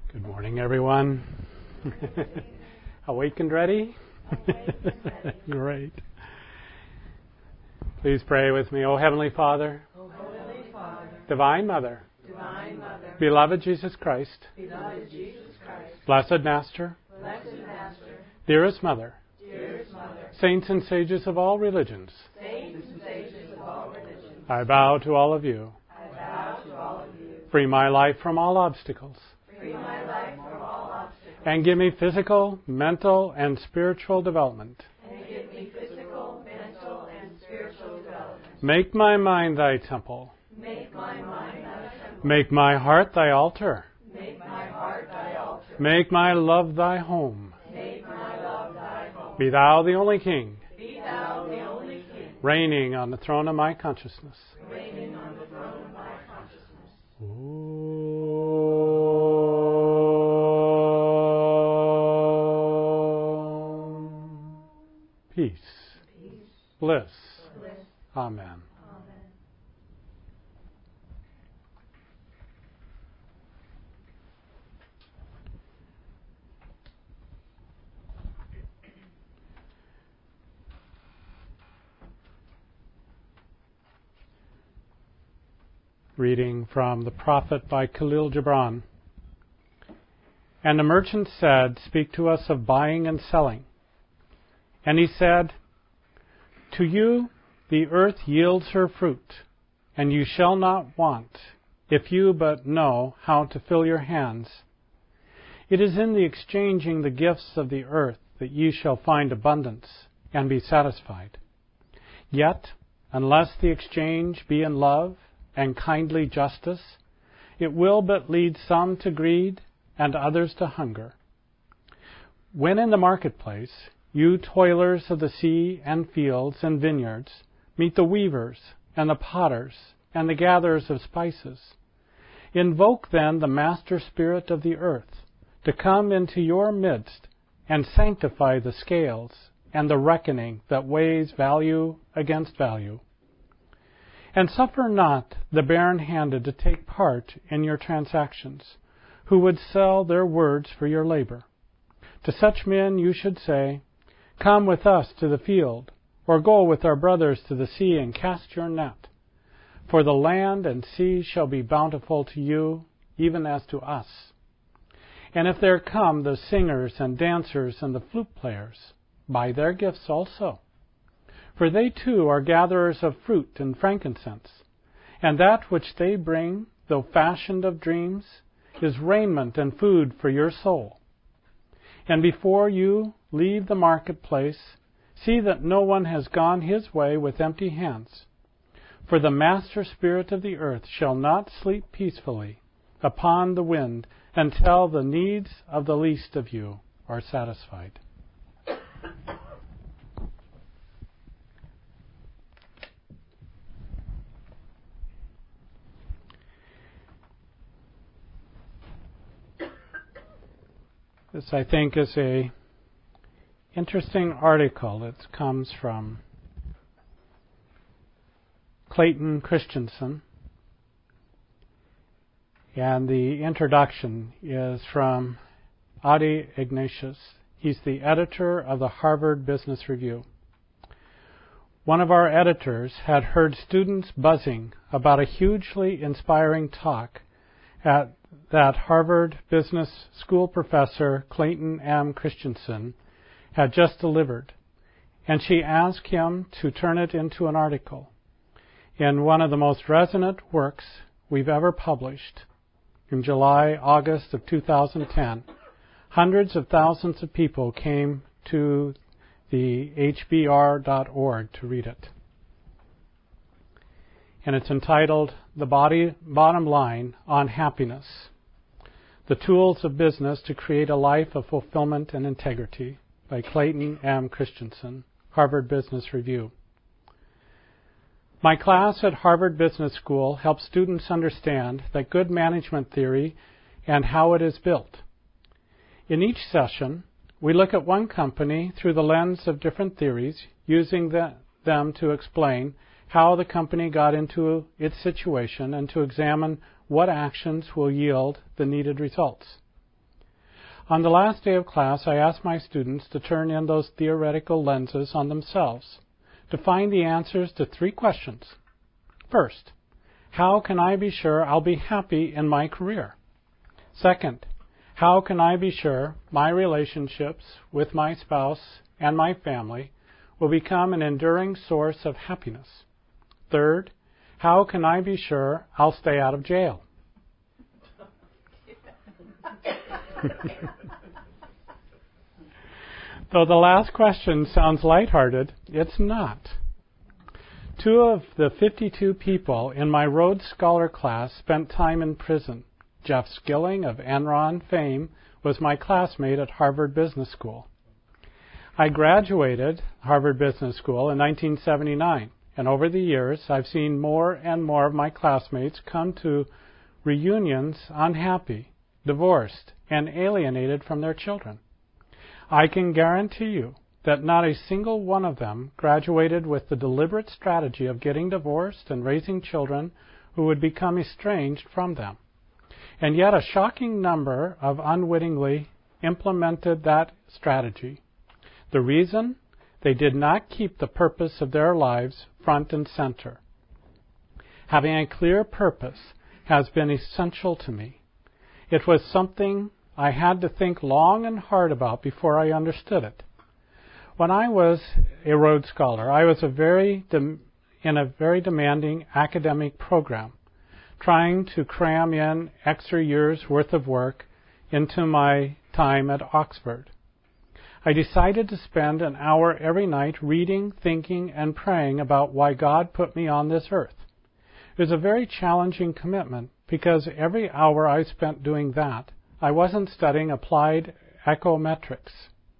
Good morning, everyone. Awake and ready? Great. Please pray with me. O Heavenly Father, Divine Mother, beloved Jesus Christ, Blessed Master, dearest Mother, saints and sages of all religions, I bow to all of you. Free my life from all obstacles. And give me physical, mental, and spiritual development. Make my mind thy temple. Make my heart thy altar. Make my love thy home. Be thou the only King. Reigning on the throne of my consciousness. Peace. Bliss. Amen. Reading from The Prophet by Khalil Gibran. And the merchant said, Speak to us of buying and selling. And he said, To you the earth yields her fruit, and you shall not want, if you but know how to fill your hands. It is in the exchanging the gifts of the earth that ye shall find abundance, and be satisfied. Yet, unless the exchange be in love and kindly justice, it will but lead some to greed and others to hunger. When in the marketplace, you toilers of the sea and fields and vineyards, meet the weavers and the potters and the gatherers of spices. Invoke then the master spirit of the earth to come into your midst and sanctify the scales and the reckoning that weighs value against value. And suffer not the barren-handed to take part in your transactions, who would sell their words for your labor. To such men you should say, Come with us to the field, or go with our brothers to the sea and cast your net. For the land and sea shall be bountiful to you, even as to us. And if there come the singers and dancers and the flute players, buy their gifts also. For they too are gatherers of fruit and frankincense, and that which they bring, though fashioned of dreams, is raiment and food for your soul. And before you leave the marketplace, see that no one has gone his way with empty hands. For the master spirit of the earth shall not sleep peacefully upon the wind until the needs of the least of you are satisfied. This, I think, is a interesting article. It comes from Clayton Christensen, and the introduction is from Adi Ignatius. He's the editor of the Harvard Business Review. One of our editors had heard students buzzing about a hugely inspiring talk that Harvard Business School professor Clayton M. Christensen had just delivered, and she asked him to turn it into an article. In one of the most resonant works we've ever published, in July-August of 2010, hundreds of thousands of people came to the hbr.org to read it. And it's entitled, The Bottom Line on Happiness, The Tools of Business to Create a Life of Fulfillment and Integrity, by Clayton M. Christensen, Harvard Business Review. My class at Harvard Business School helps students understand that good management theory and how it is built. In each session, we look at one company through the lens of different theories, using them to explain how the company got into its situation and to examine what actions will yield the needed results. On the last day of class, I asked my students to turn in those theoretical lenses on themselves to find the answers to 3 questions. First, how can I be sure I'll be happy in my career? Second, how can I be sure my relationships with my spouse and my family will become an enduring source of happiness? Third, how can I be sure I'll stay out of jail? Though the last question sounds lighthearted, it's not. 2 of the 52 people in my Rhodes Scholar class spent time in prison. Jeff Skilling of Enron fame was my classmate at Harvard Business School. I graduated Harvard Business School in 1979, and over the years I've seen more and more of my classmates come to reunions unhappy, divorced, and alienated from their children. I can guarantee you that not a single one of them graduated with the deliberate strategy of getting divorced and raising children who would become estranged from them. And yet a shocking number of unwittingly implemented that strategy. The reason? They did not keep the purpose of their lives front and center. Having a clear purpose has been essential to me. It was something I had to think long and hard about before I understood it. When I was a Rhodes Scholar, I was in a very demanding academic program, trying to cram in extra years' worth of work into my time at Oxford. I decided to spend an hour every night reading, thinking, and praying about why God put me on this earth. It was a very challenging commitment because every hour I spent doing that, I wasn't studying applied econometrics.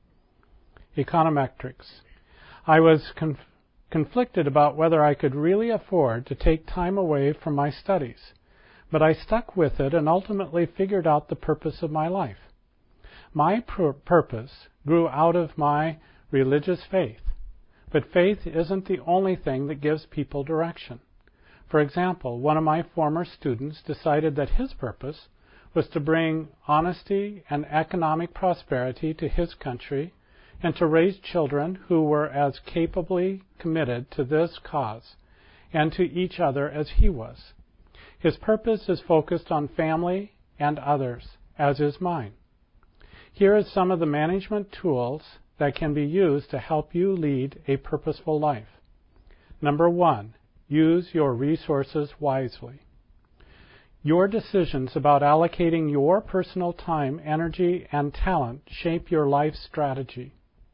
I was conflicted about whether I could really afford to take time away from my studies, but I stuck with it and ultimately figured out the purpose of my life. My purpose grew out of my religious faith, but faith isn't the only thing that gives people direction. For example, one of my former students decided that his purpose was to bring honesty and economic prosperity to his country and to raise children who were as capably committed to this cause and to each other as he was. His purpose is focused on family and others, as is mine. Here are some of the management tools that can be used to help you lead a purposeful life. Number 1, use your resources wisely. Your decisions about allocating your personal time, energy, and talent shape your life strategy.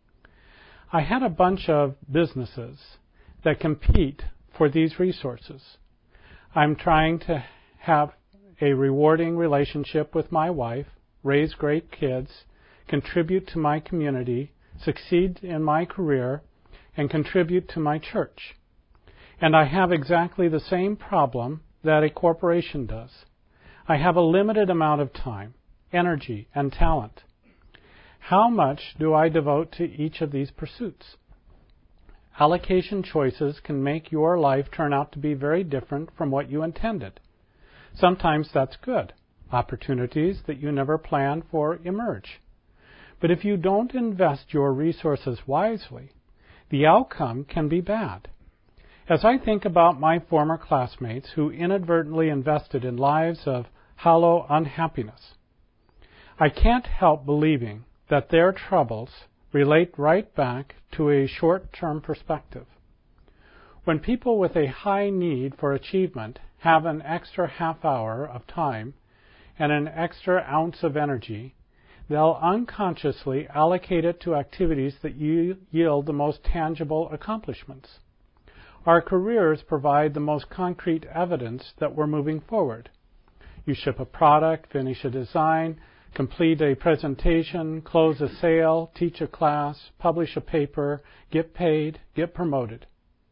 I had a bunch of businesses that compete for these resources. I'm trying to have a rewarding relationship with my wife, raise great kids, contribute to my community, succeed in my career, and contribute to my church. And I have exactly the same problem that a corporation does. I have a limited amount of time, energy, and talent. How much do I devote to each of these pursuits? Allocation choices can make your life turn out to be very different from what you intended. Sometimes that's good. Opportunities that you never planned for emerge. But if you don't invest your resources wisely, the outcome can be bad. As I think about my former classmates who inadvertently invested in lives of hollow unhappiness, I can't help believing that their troubles relate right back to a short-term perspective. When people with a high need for achievement have an extra half hour of time and an extra ounce of energy, they'll unconsciously allocate it to activities that yield the most tangible accomplishments. Our careers provide the most concrete evidence that we're moving forward. You ship a product, finish a design, complete a presentation, close a sale, teach a class, publish a paper, get paid, get promoted.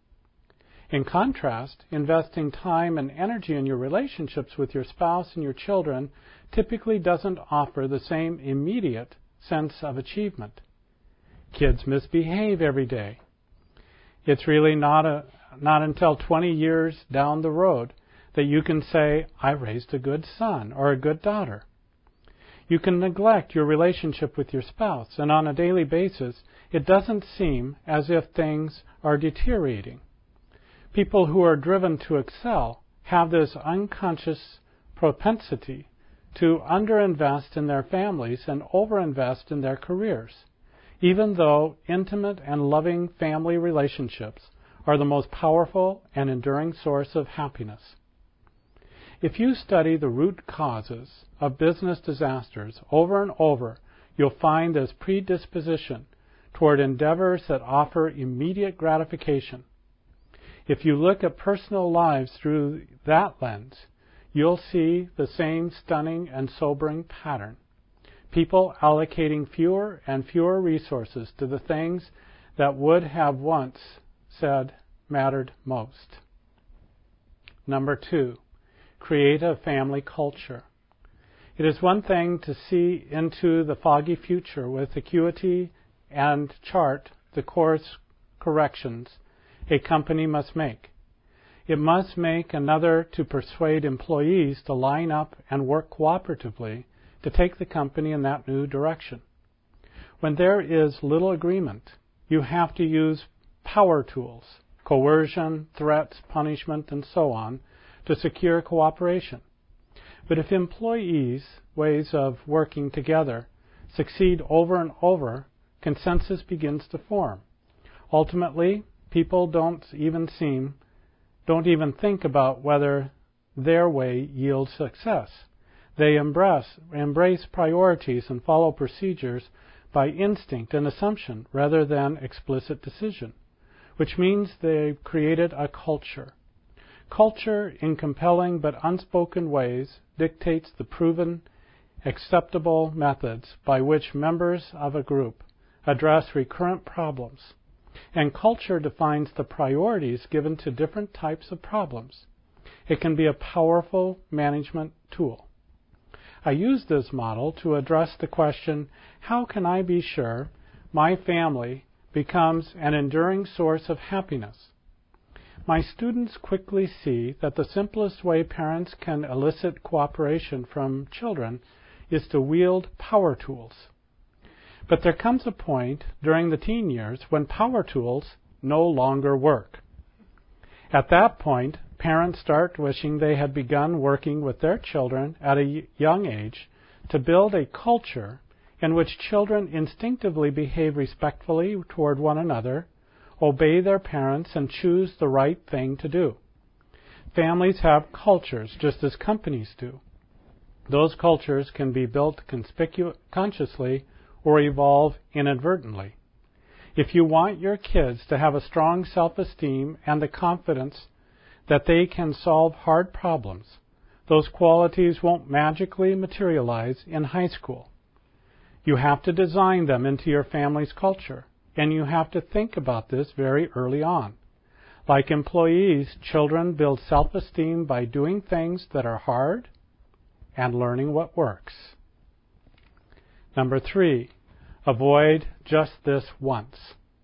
In contrast, investing time and energy in your relationships with your spouse and your children typically doesn't offer the same immediate sense of achievement. Kids misbehave every day. It's really not until 20 years down the road that you can say, I raised a good son or a good daughter. You can neglect your relationship with your spouse, and on a daily basis, it doesn't seem as if things are deteriorating. People who are driven to excel have this unconscious propensity to underinvest in their families and overinvest in their careers, even though intimate and loving family relationships are the most powerful and enduring source of happiness. If you study the root causes of business disasters over and over, you'll find this predisposition toward endeavors that offer immediate gratification. If you look at personal lives through that lens, you'll see the same stunning and sobering pattern. People allocating fewer and fewer resources to the things that would have once said mattered most. Number 2, create a family culture. It is one thing to see into the foggy future with acuity and chart the course corrections a company must make. It must make another to persuade employees to line up and work cooperatively to take the company in that new direction. When there is little agreement, you have to use power tools, coercion, threats, punishment, and so on, to secure cooperation. But if employees' ways of working together succeed over and over, consensus begins to form. Ultimately, people don't even think about whether their way yields success. They embrace priorities and follow procedures by instinct and assumption rather than explicit decision, which means they've created a culture. Culture, in compelling but unspoken ways, dictates the proven, acceptable methods by which members of a group address recurrent problems. And culture defines the priorities given to different types of problems. It can be a powerful management tool. I use this model to address the question, how can I be sure my family becomes an enduring source of happiness? My students quickly see that the simplest way parents can elicit cooperation from children is to wield power tools. But there comes a point during the teen years when power tools no longer work. At that point, parents start wishing they had begun working with their children at a young age to build a culture in which children instinctively behave respectfully toward one another, obey their parents, and choose the right thing to do. Families have cultures just as companies do. Those cultures can be built consciously or evolve inadvertently. If you want your kids to have a strong self-esteem and the confidence that they can solve hard problems, those qualities won't magically materialize in high school. You have to design them into your family's culture, and you have to think about this very early on. Like employees, children build self-esteem by doing things that are hard and learning what works. Number 3, avoid just this once.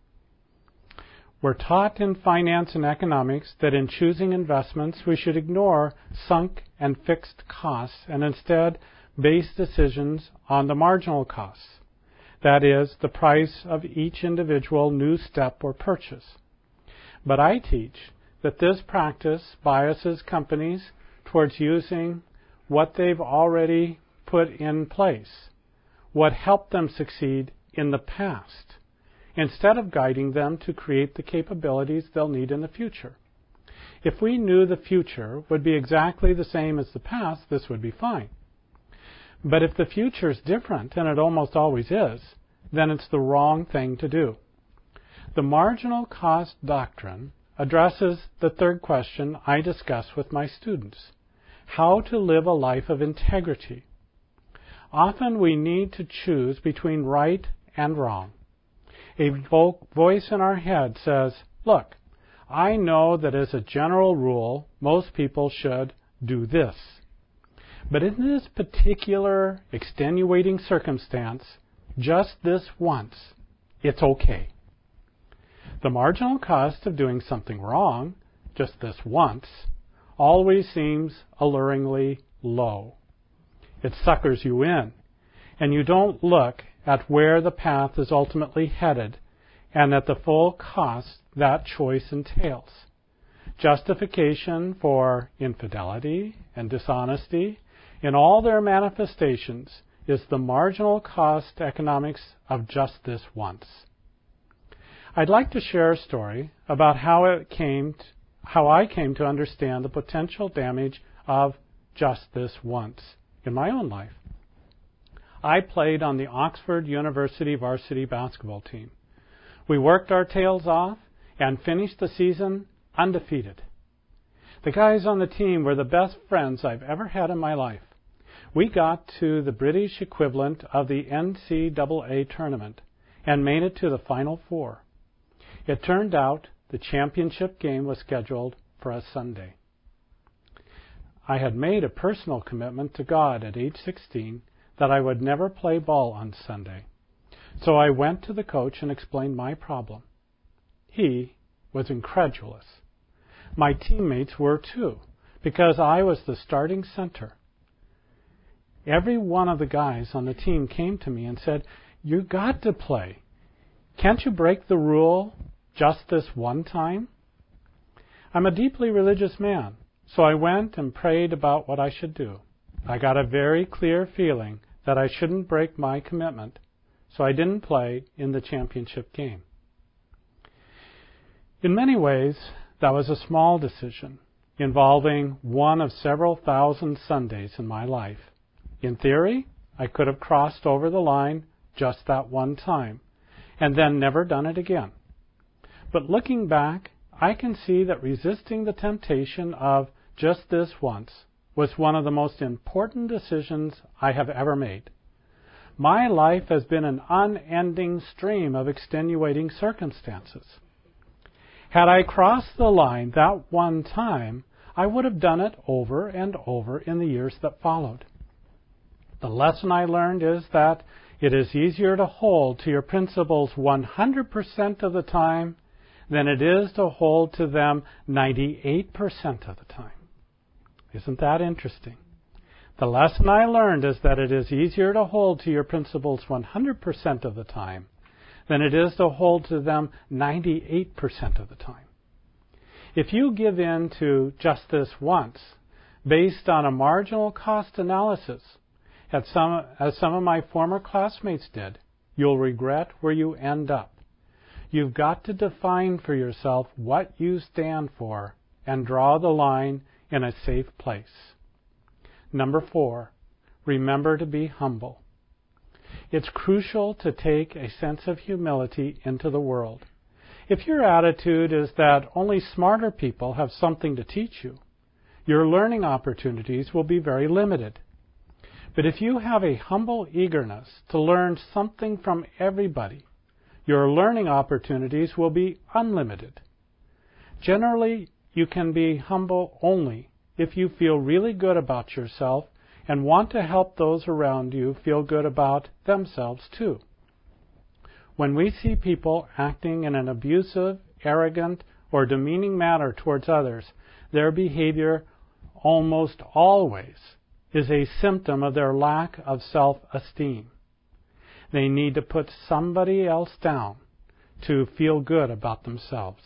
We're taught in finance and economics that in choosing investments, we should ignore sunk and fixed costs and instead base decisions on the marginal costs. That is, the price of each individual new step or purchase. But I teach that this practice biases companies towards using what they've already put in place, what helped them succeed in the past, instead of guiding them to create the capabilities they'll need in the future. If we knew the future would be exactly the same as the past, this would be fine. But if the future is different, and it almost always is, then it's the wrong thing to do. The marginal cost doctrine addresses the third question I discuss with my students: how to live a life of integrity. Often we need to choose between right and wrong. A voice in our head says, look, I know that as a general rule, most people should do this. But in this particular extenuating circumstance, just this once, it's okay. The marginal cost of doing something wrong, just this once, always seems alluringly low. It suckers you in. and you don't look at where the path is ultimately headed and at the full cost that choice entails. Justification for infidelity and dishonesty in all their manifestations is the marginal cost economics of just this once. I'd like to share a story about how I came to understand the potential damage of just this once in my own life. I played on the Oxford University varsity basketball team. We worked our tails off and finished the season undefeated. The guys on the team were the best friends I've ever had in my life. We got to the British equivalent of the NCAA tournament and made it to the Final Four. It turned out the championship game was scheduled for a Sunday. I had made a personal commitment to God at age 16 that I would never play ball on Sunday. So I went to the coach and explained my problem. He was incredulous. My teammates were too, because I was the starting center. Every one of the guys on the team came to me and said, "You got to play. Can't you break the rule just this one time?" I'm a deeply religious man, so I went and prayed about what I should do. I got a very clear feeling that I shouldn't break my commitment, so I didn't play in the championship game. In many ways, that was a small decision involving one of several thousand Sundays in my life. In theory, I could have crossed over the line just that one time and then never done it again. But looking back, I can see that resisting the temptation of just this once was one of the most important decisions I have ever made. My life has been an unending stream of extenuating circumstances. Had I crossed the line that one time, I would have done it over and over in the years that followed. The lesson I learned is that it is easier to hold to your principles 100% of the time than it is to hold to them 98% of the time. Isn't that interesting? The lesson I learned is that it is easier to hold to your principles 100% of the time than it is to hold to them 98% of the time. If you give in to just this once, based on a marginal cost analysis, as some of my former classmates did, you'll regret where you end up. You've got to define for yourself what you stand for and draw the line in a safe place. Number 4, remember to be humble. It's crucial to take a sense of humility into the world. If your attitude is that only smarter people have something to teach you, your learning opportunities will be very limited. But if you have a humble eagerness to learn something from everybody, your learning opportunities will be unlimited. Generally, you can be humble only if you feel really good about yourself and want to help those around you feel good about themselves too. When we see people acting in an abusive, arrogant, or demeaning manner towards others, their behavior almost always is a symptom of their lack of self-esteem. They need to put somebody else down to feel good about themselves.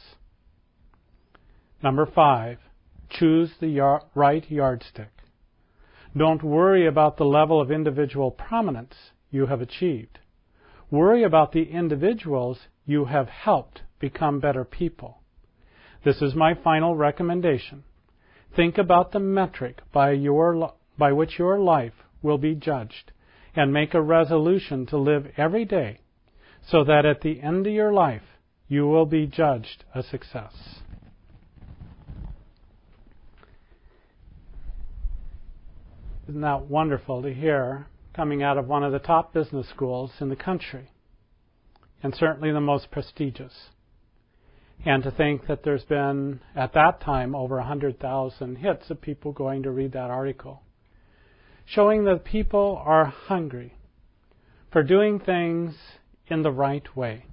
Number 5, choose the right yardstick. Don't worry about the level of individual prominence you have achieved. Worry about the individuals you have helped become better people. This is my final recommendation. Think about the metric by which your life will be judged, and make a resolution to live every day so that at the end of your life you will be judged a success. Isn't that wonderful to hear coming out of one of the top business schools in the country, and certainly the most prestigious? And to think that there's been, at that time, over 100,000 hits of people going to read that article, showing that people are hungry for doing things in the right way.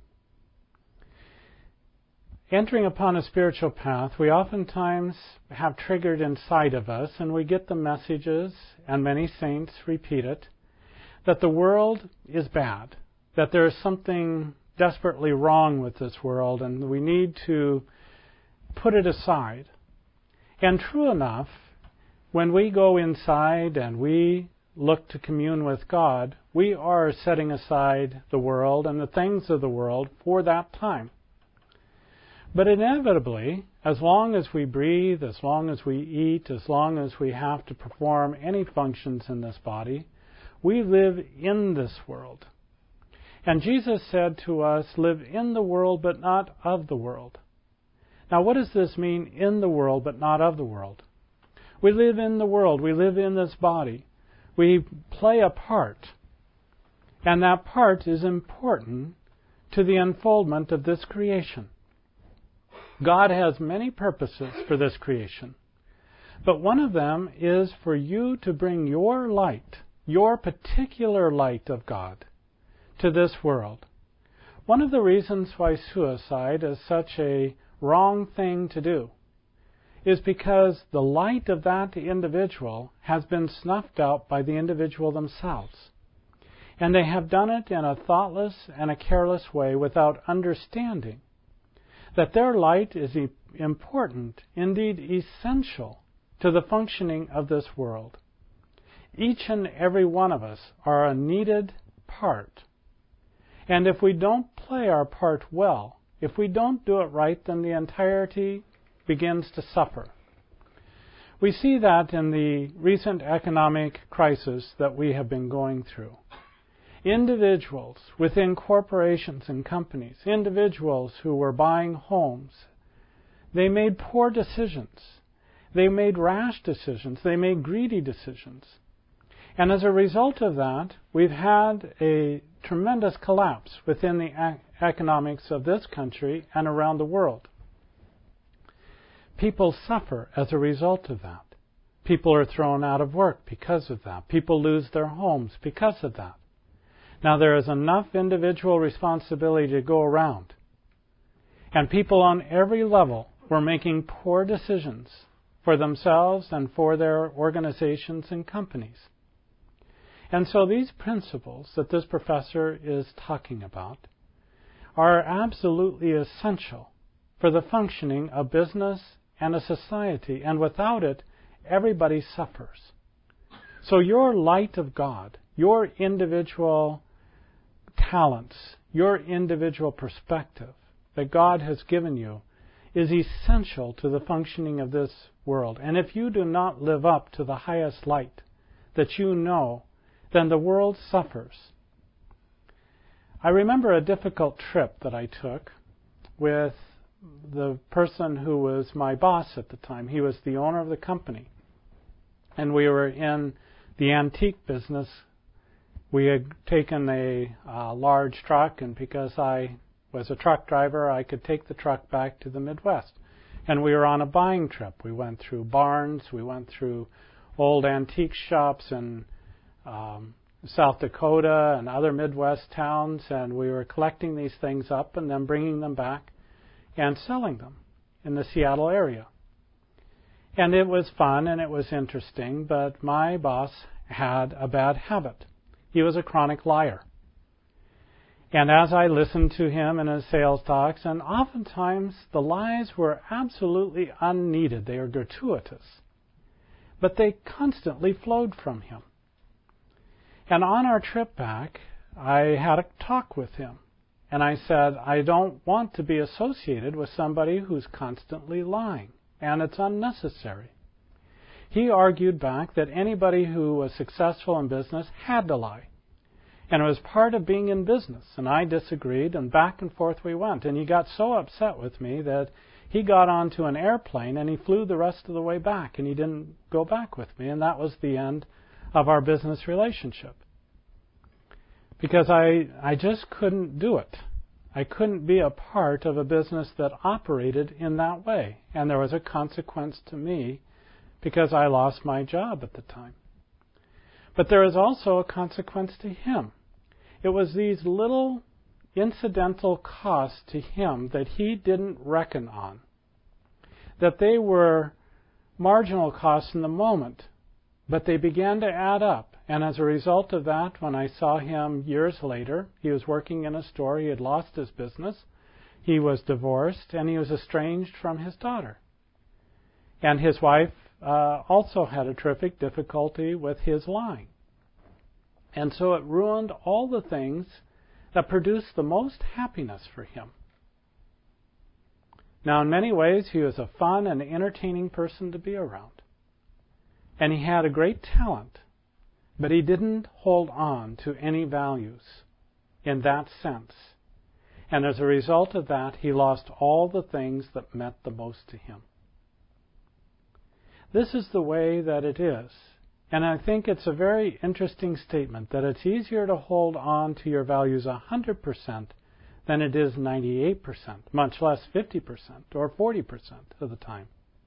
Entering upon a spiritual path, we oftentimes have triggered inside of us, and we get the messages, and many saints repeat it, that the world is bad, that there is something desperately wrong with this world, and we need to put it aside. And true enough, when we go inside and we look to commune with God, we are setting aside the world and the things of the world for that time. But inevitably, as long as we breathe, as long as we eat, as long as we have to perform any functions in this body, we live in this world. And Jesus said to us, live in the world but not of the world. Now what does this mean, in the world but not of the world? We live in the world, we live in this body. We play a part. And that part is important to the unfoldment of this creation. God has many purposes for this creation. But one of them is for you to bring your light, your particular light of God, to this world. One of the reasons why suicide is such a wrong thing to do is because the light of that individual has been snuffed out by the individual themselves. And they have done it in a thoughtless and a careless way without understanding that their light is important, indeed essential, to the functioning of this world. Each and every one of us are a needed part. And if we don't play our part well, if we don't do it right, then the entirety begins to suffer. We see that in the recent economic crisis that we have been going through. Individuals within corporations and companies, individuals who were buying homes, they made poor decisions. They made rash decisions. They made greedy decisions. And as a result of that, we've had a tremendous collapse within the economics of this country and around the world. People suffer as a result of that. People are thrown out of work because of that. People lose their homes because of that. Now, there is enough individual responsibility to go around. And people on every level were making poor decisions for themselves and for their organizations and companies. And so these principles that this professor is talking about are absolutely essential for the functioning of business and a society. And without it, everybody suffers. So your light of God, your individual talents, your individual perspective that God has given you is essential to the functioning of this world. And if you do not live up to the highest light that you know, then the world suffers. I remember a difficult trip that I took with the person who was my boss at the time. He was the owner of the company. And we were in the antique business. We had taken a large truck, and because I was a truck driver, I could take the truck back to the Midwest. And we were on a buying trip. We went through barns, we went through old antique shops in South Dakota and other Midwest towns, and we were collecting these things up and then bringing them back and selling them in the Seattle area. And it was fun and it was interesting, but my boss had a bad habit. He was a chronic liar. And as I listened to him in his sales talks, and oftentimes the lies were absolutely unneeded. They were gratuitous. But they constantly flowed from him. And on our trip back, I had a talk with him. And I said, I don't want to be associated with somebody who's constantly lying. And it's unnecessary. He argued back that anybody who was successful in business had to lie. And it was part of being in business. And I disagreed, and back and forth we went. And he got so upset with me that he got onto an airplane and he flew the rest of the way back. And he didn't go back with me. And that was the end of our business relationship. Because I just couldn't do it. I couldn't be a part of a business that operated in that way. And there was a consequence to me because I lost my job at the time. But there is also a consequence to him. It was these little incidental costs to him that he didn't reckon on. That they were marginal costs in the moment, but they began to add up. And as a result of that, when I saw him years later, he was working in a store. He had lost his business. He was divorced, and he was estranged from his daughter. And his wife also had a terrific difficulty with his lying. And so it ruined all the things that produced the most happiness for him. Now, in many ways, he was a fun and entertaining person to be around. And he had a great talent, but he didn't hold on to any values in that sense. And as a result of that, he lost all the things that meant the most to him. This is the way that it is. And I think it's a very interesting statement that it's easier to hold on to your values 100% than it is 98%, much less 50% or 40% of the time.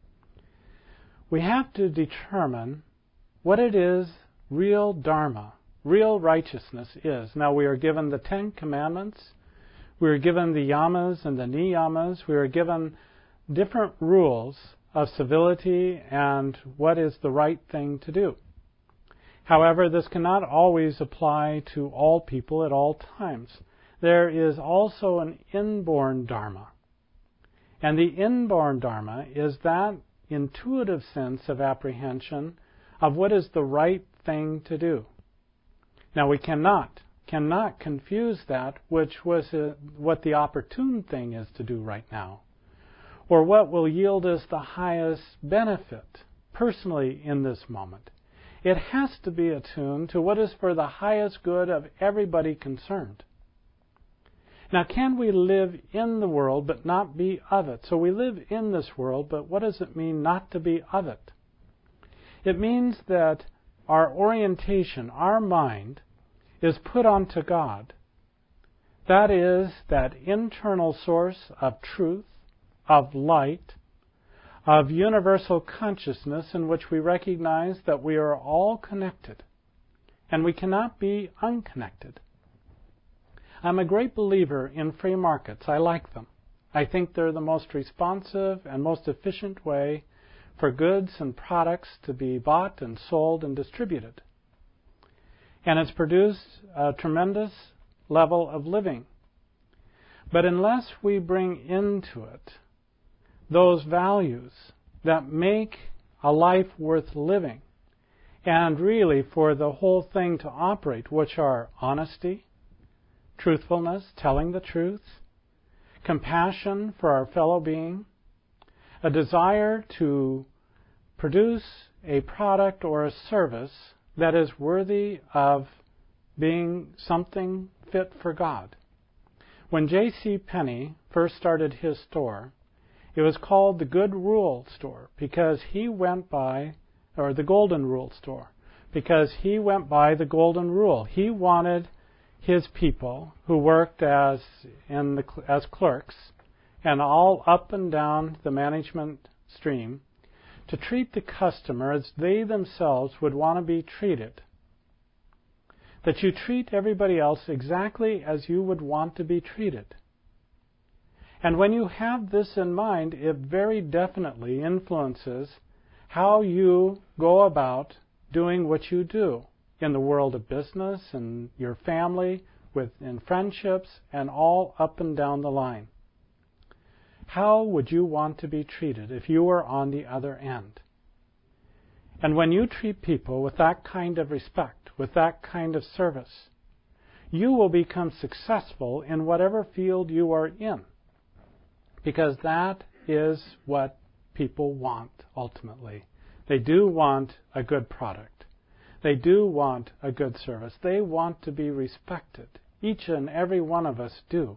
We have to determine what it is real dharma, real righteousness is. Now, we are given the 10 Commandments. We are given the yamas and the niyamas. We are given different rules of civility and what is the right thing to do. However, this cannot always apply to all people at all times. There is also an inborn dharma. And the inborn dharma is that intuitive sense of apprehension of what is the right thing to do. Now, we cannot confuse that which was what the opportune thing is to do right now, or what will yield us the highest benefit personally in this moment. It has to be attuned to what is for the highest good of everybody concerned. Now, can we live in the world but not be of it? So we live in this world, but what does it mean not to be of it? It means that our orientation, our mind, is put onto God. That is that internal source of truth, of light, of universal consciousness in which we recognize that we are all connected, and we cannot be unconnected. I'm a great believer in free markets. I like them. I think they're the most responsive and most efficient way for goods and products to be bought and sold and distributed. And it's produced a tremendous level of living. But unless we bring into it those values that make a life worth living, and really for the whole thing to operate, which are honesty, truthfulness, telling the truth, compassion for our fellow being, a desire to produce a product or a service that is worthy of being something fit for God. When J.C. Penney first started his store, it was called the Good Rule Store because he went by, or the Golden Rule Store, because he went by the Golden Rule. He wanted his people who worked as clerks and all up and down the management stream to treat the customer as they themselves would want to be treated. That you treat everybody else exactly as you would want to be treated. And when you have this in mind, it very definitely influences how you go about doing what you do in the world of business and your family, in friendships, and all up and down the line. How would you want to be treated if you were on the other end? And when you treat people with that kind of respect, with that kind of service, you will become successful in whatever field you are in, because that is what people want ultimately. They do want a good product. They do want a good service. They want to be respected. Each and every one of us do.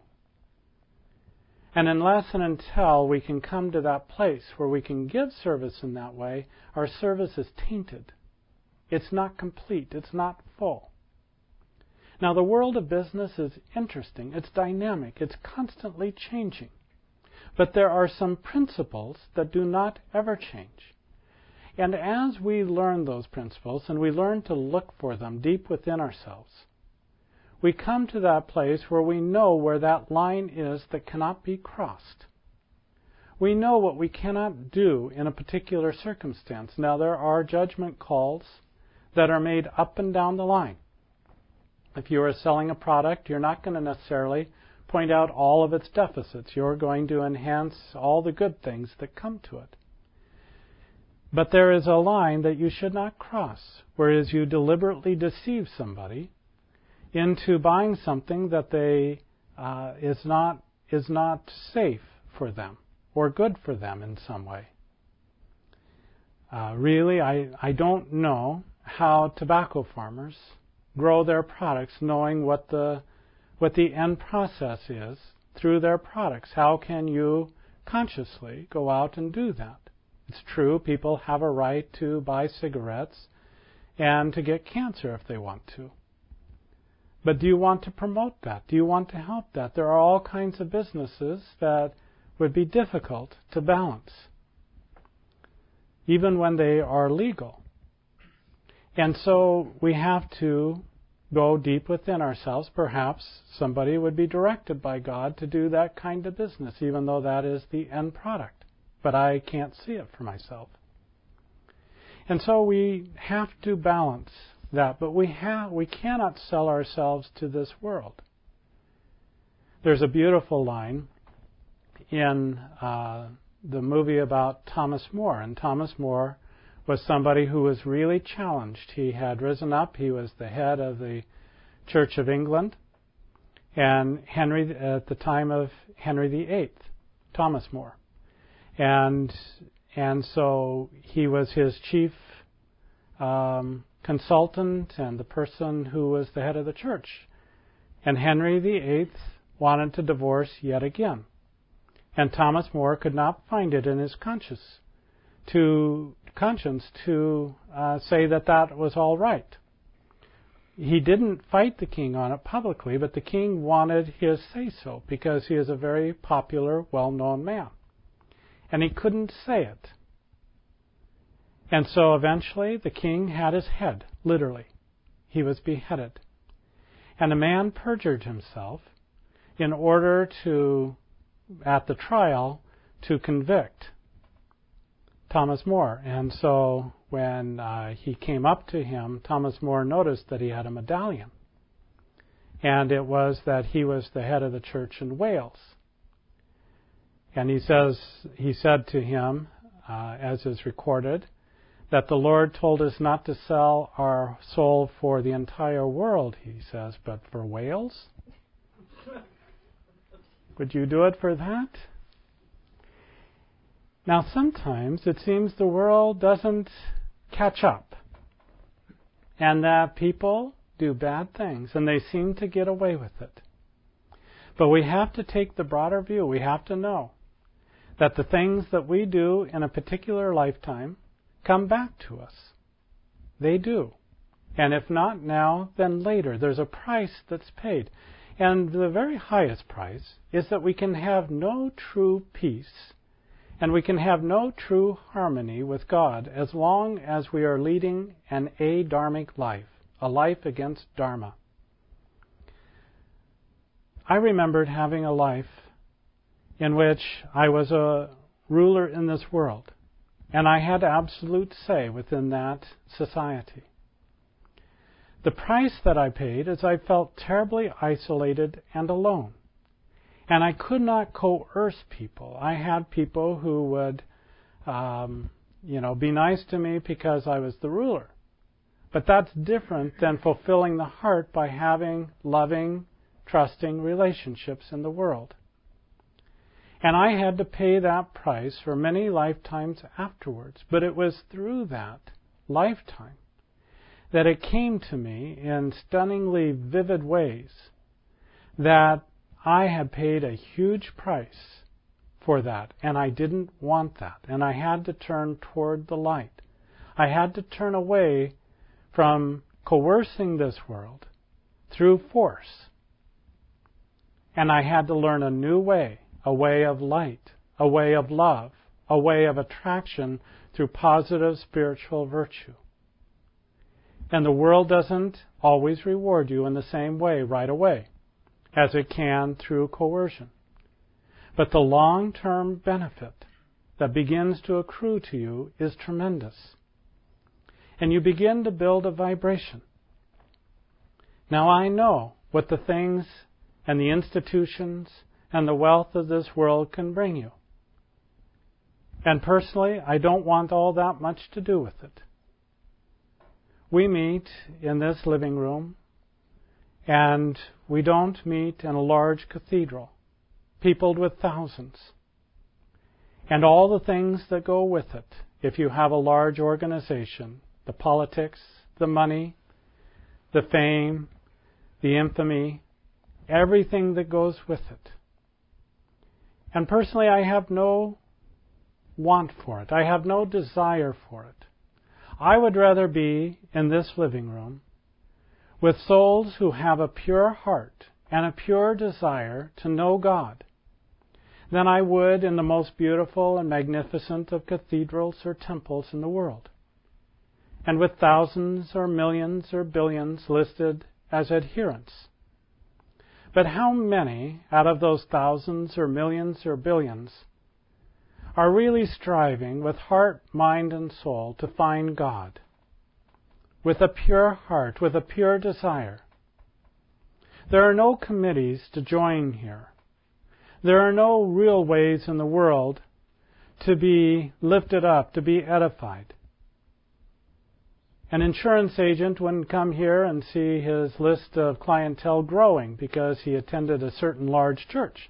And unless and until we can come to that place where we can give service in that way, our service is tainted. It's not complete. It's not full. Now, the world of business is interesting. It's dynamic. It's constantly changing. But there are some principles that do not ever change. And as we learn those principles and we learn to look for them deep within ourselves, we come to that place where we know where that line is that cannot be crossed. We know what we cannot do in a particular circumstance. Now, there are judgment calls that are made up and down the line. If you are selling a product, you're not going to necessarily point out all of its deficits. You're going to enhance all the good things that come to it. But there is a line that you should not cross, whereas you deliberately deceive somebody into buying something that they is not safe for them or good for them in some way. Really, I don't know how tobacco farmers grow their products knowing what the end process is through their products. How can you consciously go out and do that? It's true, people have a right to buy cigarettes and to get cancer if they want to. But do you want to promote that? Do you want to help that? There are all kinds of businesses that would be difficult to balance, even when they are legal. And so we have to go deep within ourselves. Perhaps somebody would be directed by God to do that kind of business, even though that is the end product. But I can't see it for myself. And so we have to balance that, but we cannot sell ourselves to this world. There's a beautiful line in the movie about Thomas More, and Thomas More was somebody who was really challenged. He had risen up. He was the head of the Church of England, and at the time of Henry VIII, Thomas More. And so he was his chief consultant and the person who was the head of the church. And Henry VIII wanted to divorce yet again. And Thomas More could not find it in his conscience to say that was all right. He didn't fight the king on it publicly, but the king wanted his say-so because he is a very popular, well-known man. And he couldn't say it. And so eventually the king had his head, literally. He was beheaded. And a man perjured himself in order to, at the trial, to convict Thomas More. And so when he came up to him, Thomas More noticed that he had a medallion. And it was that he was the head of the church in Wales. And he said to him, as is recorded, that the Lord told us not to sell our soul for the entire world, he says, but for Wales? Would you do it for that? Now, sometimes it seems the world doesn't catch up, and that people do bad things, and they seem to get away with it. But we have to take the broader view. We have to know that the things that we do in a particular lifetime come back to us. They do. And if not now, then later. There's a price that's paid. And the very highest price is that we can have no true peace and we can have no true harmony with God as long as we are leading an adharmic life, a life against Dharma. I remembered having a life in which I was a ruler in this world, and I had absolute say within that society. The price that I paid is I felt terribly isolated and alone. And I could not coerce people. I had people who would, be nice to me because I was the ruler. But that's different than fulfilling the heart by having loving, trusting relationships in the world. And I had to pay that price for many lifetimes afterwards. But it was through that lifetime that it came to me in stunningly vivid ways that I had paid a huge price for that, and I didn't want that, and I had to turn toward the light. I had to turn away from coercing this world through force, and I had to learn a new way, a way of light, a way of love, a way of attraction through positive spiritual virtue. And the world doesn't always reward you in the same way right away as it can through coercion. But the long-term benefit that begins to accrue to you is tremendous. and you begin to build a vibration. Now I know what the things and the institutions and the wealth of this world can bring you. And personally, I don't want all that much to do with it. We meet in this living room, and we don't meet in a large cathedral, peopled with thousands, and all the things that go with it. If you have a large organization, the politics, the money, the fame, the infamy, everything that goes with it. And personally, I have no want for it. I have no desire for it. I would rather be in this living room with souls who have a pure heart and a pure desire to know God than I would in the most beautiful and magnificent of cathedrals or temples in the world, and with thousands or millions or billions listed as adherents. But how many out of those thousands or millions or billions are really striving with heart, mind, and soul to find God, with a pure heart, with a pure desire? There are no committees to join here. There are no real ways in the world to be lifted up, to be edified. An insurance agent wouldn't come here and see his list of clientele growing because he attended a certain large church.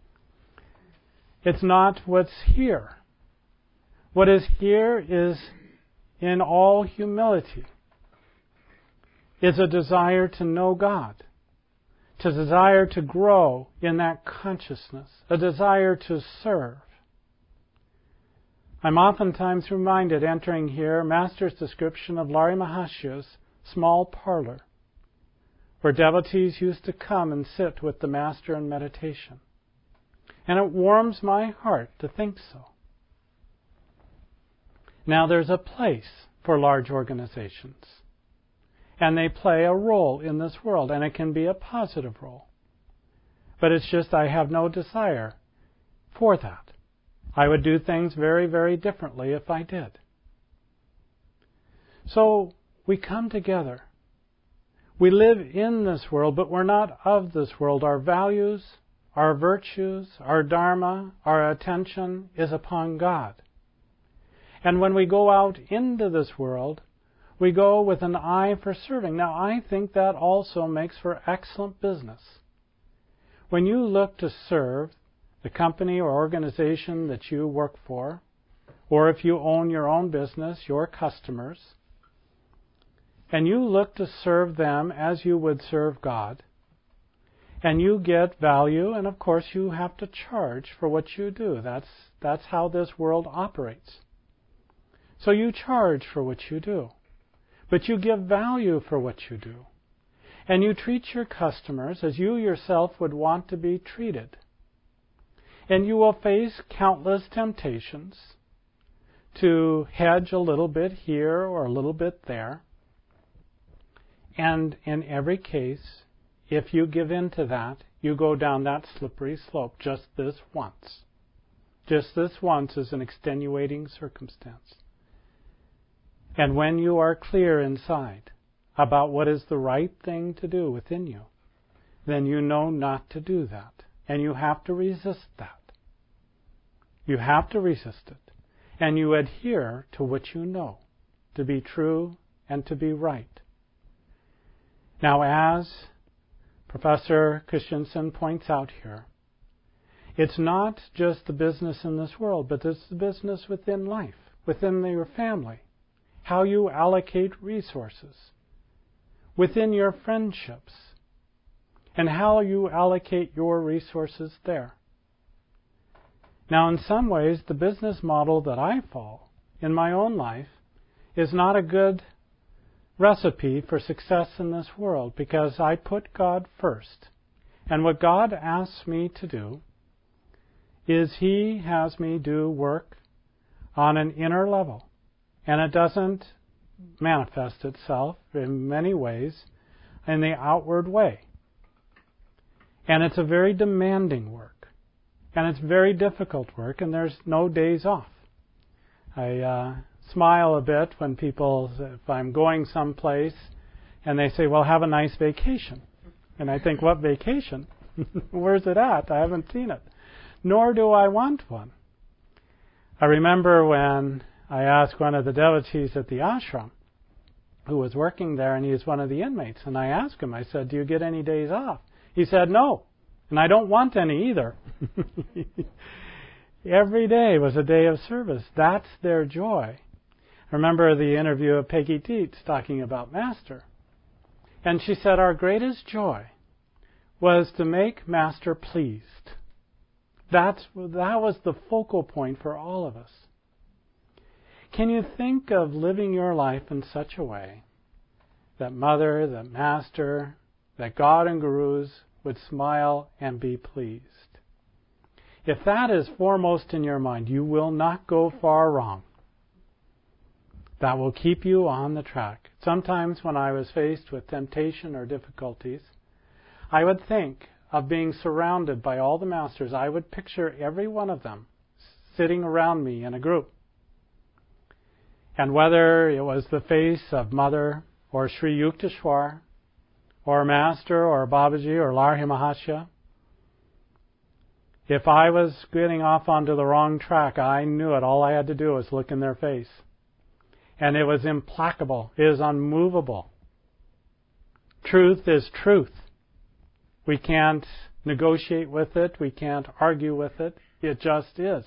It's not what's here. What is here is, in all humility, is a desire to know God, to desire to grow in that consciousness, a desire to serve. I'm oftentimes reminded, entering here, Master's description of Lari Mahasya's small parlor, where devotees used to come and sit with the Master in meditation. And it warms my heart to think so. Now there's a place for large organizations, and they play a role in this world, and it can be a positive role. But it's just I have no desire for that. I would do things very, very differently if I did. So we come together. We live in this world, but we're not of this world. Our values, our virtues, our dharma, our attention is upon God. And when we go out into this world, we go with an eye for serving. Now, I think that also makes for excellent business. When you look to serve the company or organization that you work for, or if you own your own business, your customers, and you look to serve them as you would serve God, and you get value, and of course you have to charge for what you do. That's how this world operates. So you charge for what you do, but you give value for what you do. And you treat your customers as you yourself would want to be treated. And you will face countless temptations to hedge a little bit here or a little bit there. And in every case, if you give in to that, you go down that slippery slope just this once. Just this once is an extenuating circumstance. And when you are clear inside about what is the right thing to do within you, then you know not to do that. And you have to resist that. You have to resist it. And you adhere to what you know to be true and to be right. Now, as Professor Christensen points out here, it's not just the business in this world, but it's the business within life, within your family, how you allocate resources, within your friendships, and how you allocate your resources there. Now, in some ways, the business model that I follow in my own life is not a good recipe for success in this world, because I put God first. And what God asks me to do is He has me do work on an inner level. And it doesn't manifest itself in many ways in the outward way. And it's a very demanding work. And it's very difficult work, and there's no days off. I smile a bit when people, if I'm going someplace, and they say, well, have a nice vacation. And I think, what vacation? Where's it at? I haven't seen it. Nor do I want one. I remember when I asked one of the devotees at the ashram who was working there, and he was one of the inmates, and I asked him, I said, do you get any days off? He said, no, and I don't want any either. Every day was a day of service. That's their joy. I remember the interview of Peggy Dietz talking about Master. And she said, our greatest joy was to make Master pleased. That was the focal point for all of us. Can you think of living your life in such a way that Mother, that Master, that God and Gurus would smile and be pleased? If that is foremost in your mind, you will not go far wrong. That will keep you on the track. Sometimes when I was faced with temptation or difficulties, I would think of being surrounded by all the masters. I would picture every one of them sitting around me in a group. And whether it was the face of Mother or Sri Yukteswar or Master or Babaji or Larhi Mahasya, if I was getting off onto the wrong track, I knew it. All I had to do was look in their face. And it was implacable. It is unmovable. Truth is truth. We can't negotiate with it. We can't argue with it. It just is.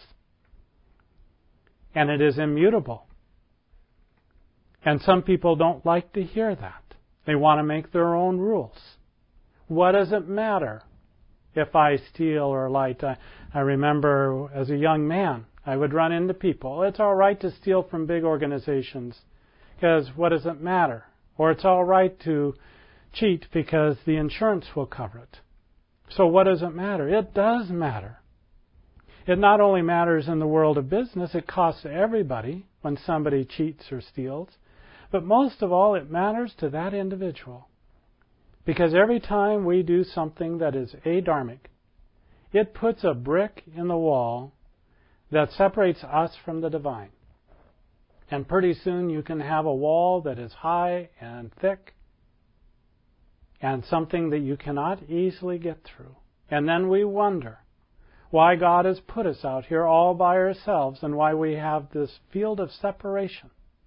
And it is immutable. And some people don't like to hear that. They want to make their own rules. What does it matter if I steal or lie? I remember as a young man, I would run into people. It's all right to steal from big organizations because what does it matter? Or it's all right to cheat because the insurance will cover it. So what does it matter? It does matter. It not only matters in the world of business, it costs everybody when somebody cheats or steals, but most of all, it matters to that individual. Because every time we do something that is adharmic, it puts a brick in the wall that separates us from the divine. And pretty soon you can have a wall that is high and thick and something that you cannot easily get through. And then we wonder why God has put us out here all by ourselves and why we have this field of separation.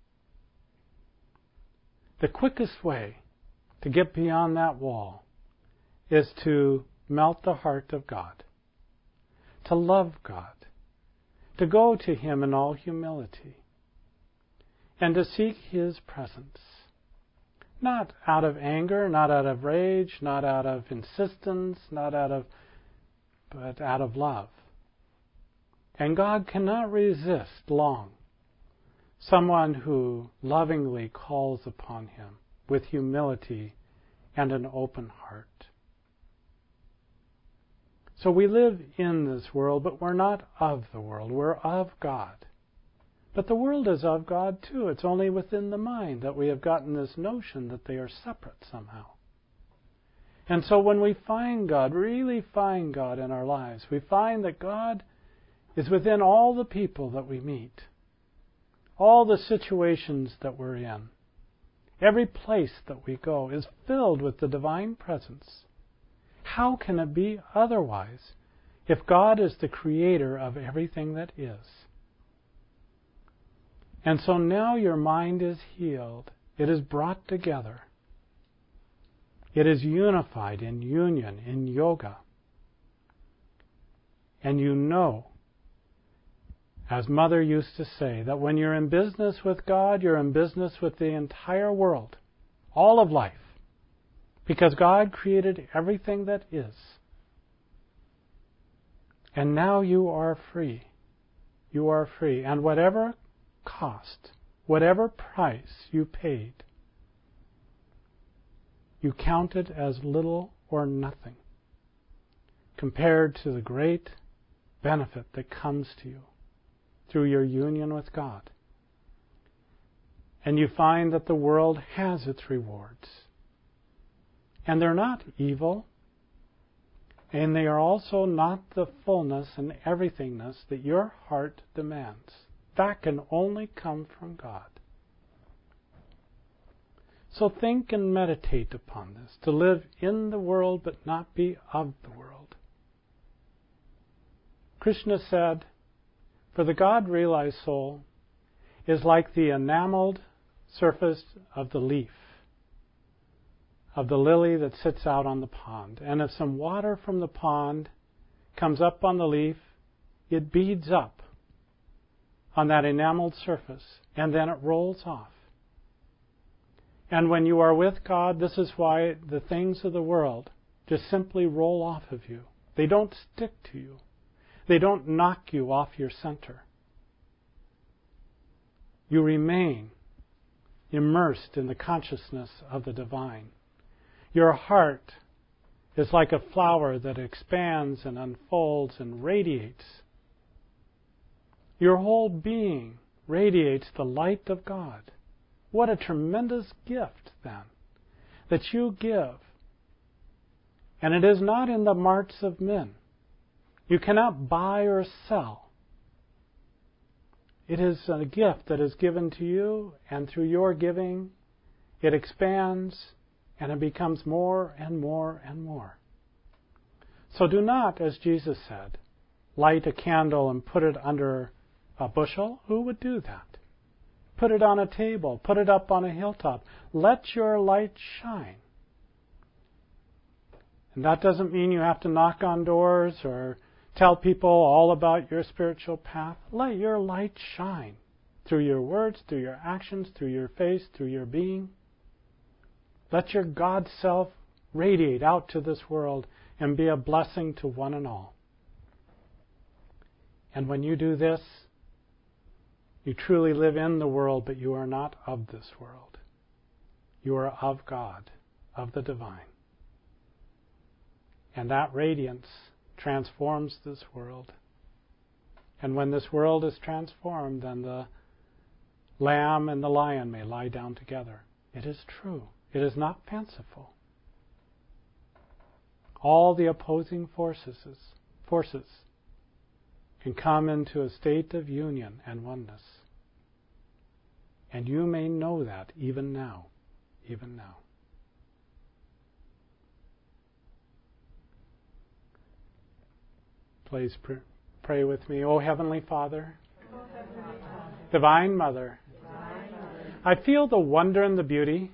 The quickest way to get beyond that wall is to melt the heart of God, to love God, to go to Him in all humility, and to seek His presence. Not out of anger, not out of rage, not out of insistence, but out of love. And God cannot resist long someone who lovingly calls upon Him with humility and an open heart. So we live in this world, but we're not of the world. We're of God. But the world is of God too. It's only within the mind that we have gotten this notion that they are separate somehow. And so when we find God, really find God in our lives, we find that God is within all the people that we meet, all the situations that we're in. Every place that we go is filled with the divine presence. How can it be otherwise if God is the creator of everything that is? And so now your mind is healed. It is brought together. It is unified in union, in yoga. And you know, as Mother used to say, that when you're in business with God, you're in business with the entire world, all of life, because God created everything that is. And now you are free. You are free. And whatever cost, whatever price you paid, you count it as little or nothing compared to the great benefit that comes to you through your union with God. And you find that the world has its rewards. And they're not evil, and they are also not the fullness and everythingness that your heart demands. that can only come from God. So think and meditate upon this, to live in the world but not be of the world. Krishna said, for the God-realized soul is like the enameled surface of the leaf, of the lily that sits out on the pond. And if some water from the pond comes up on the leaf, it beads up on that enameled surface, and then it rolls off. And when you are with God, this is why the things of the world just simply roll off of you. They don't stick to you. They don't knock you off your center. You remain immersed in the consciousness of the divine. Your heart is like a flower that expands and unfolds and radiates. Your whole being radiates the light of God. What a tremendous gift, then, that you give. And it is not in the marts of men. You cannot buy or sell. It is a gift that is given to you, and through your giving, it expands and it becomes more and more and more. So do not, as Jesus said, light a candle and put it under a bushel. Who would do that? Put it on a table. Put it up on a hilltop. Let your light shine. And that doesn't mean you have to knock on doors or tell people all about your spiritual path. Let your light shine through your words, through your actions, through your face, through your being. Let your God self radiate out to this world and be a blessing to one and all. And when you do this, you truly live in the world, but you are not of this world. You are of God, of the divine. And that radiance transforms this world. And when this world is transformed, then the lamb and the lion may lie down together. It is true. It is not fanciful. All the opposing forces can come into a state of union and oneness. And you may know that even now. Even now. Please pray with me. O Heavenly Father, Divine Mother, I feel the wonder and the beauty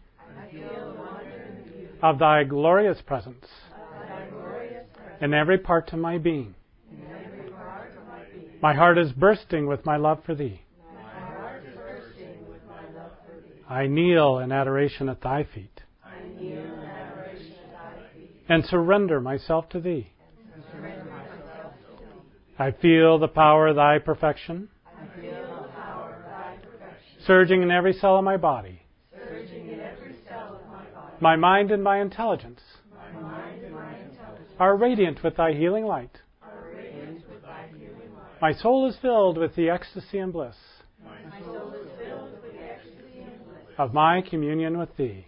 of Thy glorious presence in every part of my being. My heart is bursting with my love for Thee. I kneel in adoration at Thy feet and surrender myself to Thee. I feel the power of Thy perfection surging in every cell of my body. My mind and my intelligence are radiant with Thy healing light. My soul is filled with the ecstasy and bliss of my communion with Thee.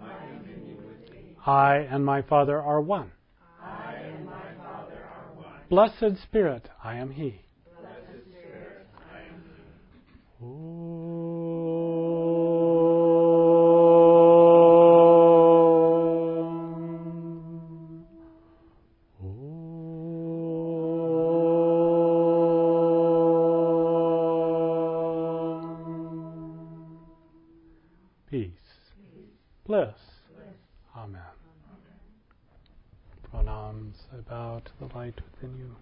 I and my Father are one. Blessed Spirit, I am He. Peace, bliss. Amen. Pranams, I bow to the light within you.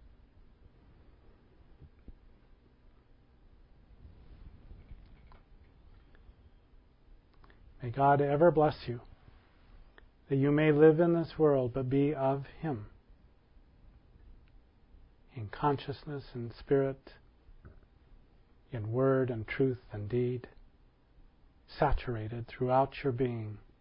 May God ever bless you, that you may live in this world but be of Him, in consciousness and spirit, in word and truth and deed, saturated throughout your being